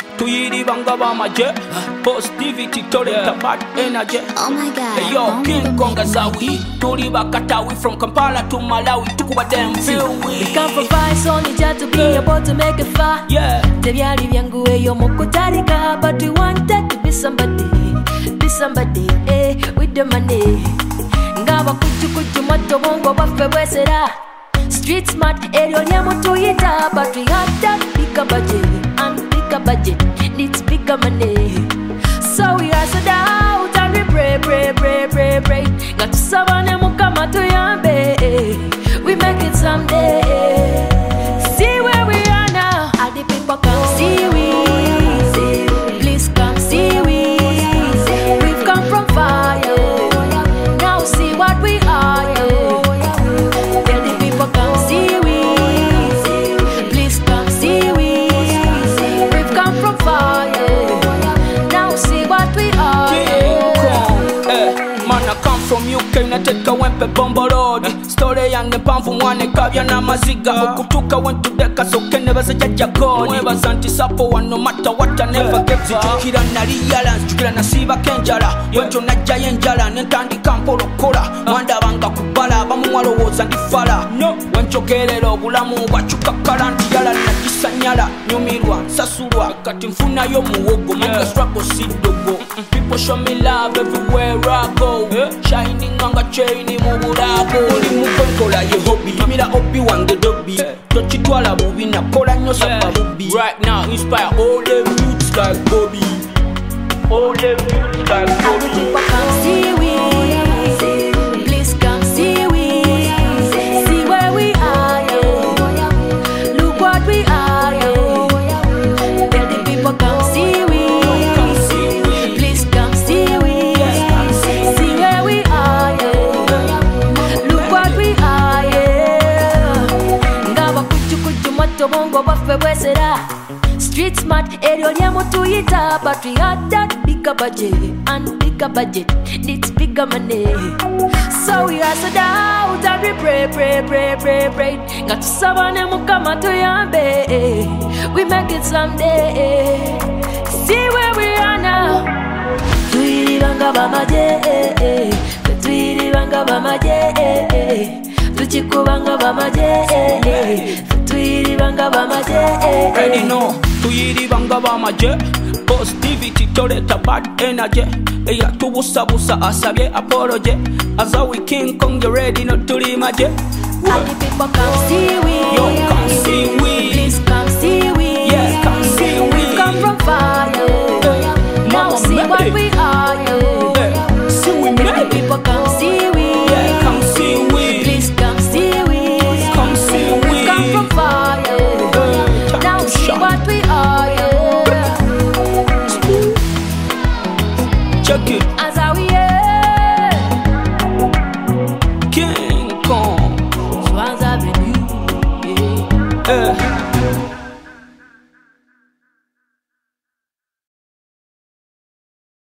tuyiribanga bamaje positivity toleta bad energy. Oh my God. Hey yo, King Kong Azawi, tuli bakatawi from Kampala to Malawi, tukuba them feel we. We come from fire, so need just to be able to make it far. Yeah. Tebyali byangu eyo mukutarika, but we wanted to be somebody, with the money. Ngaba kuchu moto bongo baffe bwesera. Street smart, eryo lyemutuyita, but we had that bigger budget, and bigger budget needs bigger money. So we hustle out and we pray. Ngatusaba ne mukama tuyambe, we make it someday. See where we are now, all the people come see we. Please come see we. We've come from fire, now see what we are. Tell the people come see we. Please come see we. We've come from fire, now see what we are. King Kong, man I come from UK nateka wempe bombo road. Story yange mpanvu mwane kabya na maziga. Okutuka went to deka so kene basejaja god. Mweba zanti sapo one no matter what I never get it. Chukira nali yala, chukira nasiba kenjala. Yonjo najja yenjala, nentandi kampolo kola. Mwanda banga kubala, bamu mwalowoza ndifala. Wenchogerero bulamu bwachuka kalanti yala. Nakisanyala, nyumirwa, sasurwa. Kati mfuna yo muwogo, manga struggle sidogo. People show me love everywhere I go. Shining on a chain mu bulago. Oli mukonkola ye hobby, mira obi wange dobi. Tochitwala bubi nakola nyo sapa bubi. Right now inspire all them youths like Bobby. All them youths like Bobby. People come see we. Please come see we. See where we are, look what we are. Tell the people come see we. Please come see we. See where we are, look what we are. Ngaba kuchu moto bongo baffe bwesera. Street smart, eryo lyemutuyita, but we had that bigger budget, and bigger budget needs bigger money. So we hustle out and we pray. Ngatusaba ne mukama tuyambe, we make it someday. See where we are now. Tuyiribanga bamaje, tuyiribanga bamaje, tuchikubanga bamaje, tuyiribanga bamaje. Ready no, tuyiribanga bamaje. Positivity toleta bad energy. Eya tubusabusa asabye apology. Azawi King Kong you ready no tuli maje. All the people come see we. Yo, come see we. Please come see we. Yeah, come see we. We've come from fire, now Mama see made what it. we are. See we All the made it. people come see we. Yeah, come see we. Please come see we. Come see we. We've come from fire, now see what we are. Check it. As how we King Kong. Swans Avenue. Eh.